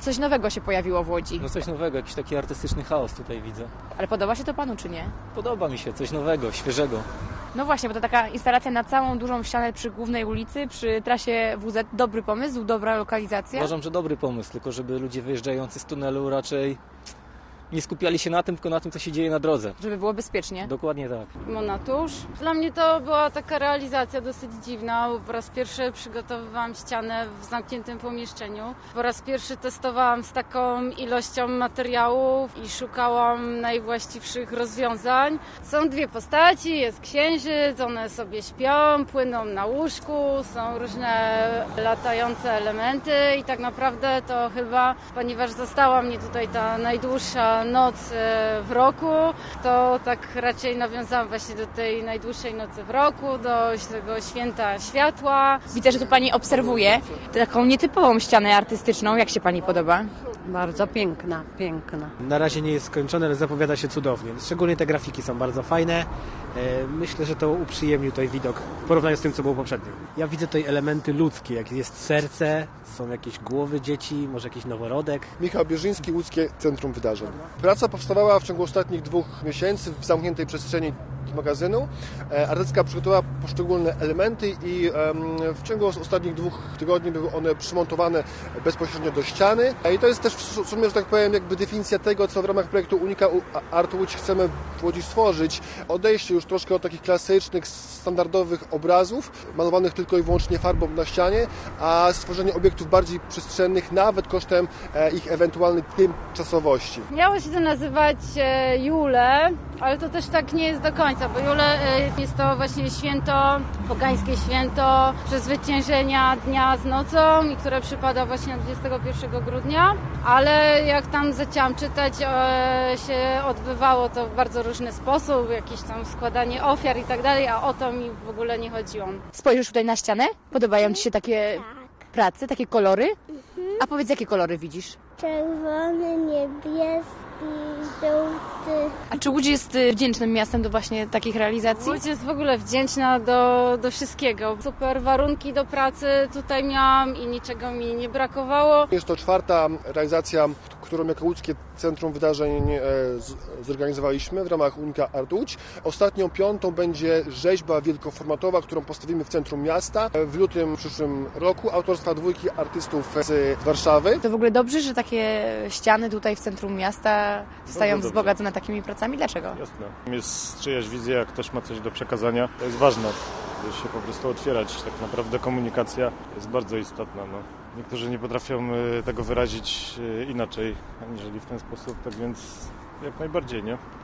coś nowego się pojawiło w Łodzi. No coś nowego, jakiś taki artystyczny chaos tutaj widzę. Ale podoba się to panu, czy nie? Podoba mi się, coś nowego, świeżego. No właśnie, bo to taka instalacja na całą dużą ścianę przy głównej ulicy, przy trasie WZ. Dobry pomysł, dobra lokalizacja. Uważam, że dobry pomysł, tylko żeby ludzie wyjeżdżający z tunelu raczej nie skupiali się na tym, tylko na tym, co się dzieje na drodze. Żeby było bezpiecznie. Dokładnie tak. Mona Tusz. Dla mnie to była taka realizacja dosyć dziwna. Po raz pierwszy przygotowywałam ścianę w zamkniętym pomieszczeniu. Po raz pierwszy testowałam z taką ilością materiałów i szukałam najwłaściwszych rozwiązań. Są dwie postaci, jest księżyc, one sobie śpią, płyną na łóżku, są różne latające elementy i tak naprawdę to chyba, ponieważ została mnie tutaj ta najdłuższa noc w roku, to tak raczej nawiązałam właśnie do tej najdłuższej nocy w roku, do tego święta światła. Widzę, że tu pani obserwuje taką nietypową ścianę artystyczną. Jak się pani podoba? Bardzo piękna, piękna. Na razie nie jest skończone, ale zapowiada się cudownie. Szczególnie te grafiki są bardzo fajne. Myślę, że to uprzyjemnił tutaj widok w porównaniu z tym, co było poprzednio. Ja widzę tutaj elementy ludzkie, jak jest serce, są jakieś głowy dzieci, może jakiś noworodek. Michał Bierzyński, Łódzkie Centrum Wydarzeń. Praca powstawała w ciągu ostatnich 2 miesięcy w zamkniętej przestrzeni magazynu. Artystka przygotowała poszczególne elementy i w ciągu ostatnich 2 tygodni były one przymontowane bezpośrednio do ściany. I to jest też w sumie, że tak powiem, jakby definicja tego, co w ramach projektu Unika Art Łódź chcemy w Łodzi stworzyć. Odejście już troszkę od takich klasycznych, standardowych obrazów, malowanych tylko i wyłącznie farbą na ścianie, a stworzenie obiektów bardziej przestrzennych, nawet kosztem ich ewentualnej tymczasowości. Miało się to nazywać Jule, ale to też tak nie jest do końca, bo Jule jest to właśnie święto, pogańskie święto przezwyciężenia dnia z nocą, i które przypada właśnie 21 grudnia, ale jak tam zaczęłam czytać, się odbywało to w bardzo różny sposób, jakieś tam składanie ofiar i tak dalej, a o to mi w ogóle nie chodziło. Spojrzysz tutaj na ścianę? Podobają ci się takie prace, takie kolory? A powiedz, jakie kolory widzisz? Czerwony, niebieski, żółty. A czy Łódź jest wdzięcznym miastem do właśnie takich realizacji? Łódź jest w ogóle wdzięczna do wszystkiego. Super warunki do pracy tutaj miałam i niczego mi nie brakowało. Jest to 4. realizacja, którą jako Łódzkie Centrum Wydarzeń zorganizowaliśmy w ramach Unika Art Łódź. Ostatnią 5. będzie rzeźba wielkoformatowa, którą postawimy w centrum miasta w lutym przyszłym roku, autorstwa 2 artystów z Warszawy. To w ogóle dobrze, że takie ściany tutaj w centrum miasta zostają wzbogacone takimi pracami. Dlaczego? Jasne. Jest czyjaś wizja, jak ktoś ma coś do przekazania. To jest ważne, żeby się po prostu otwierać. Tak naprawdę komunikacja jest bardzo istotna. No. Niektórzy nie potrafią tego wyrazić inaczej, aniżeli w ten sposób, tak więc jak najbardziej, nie?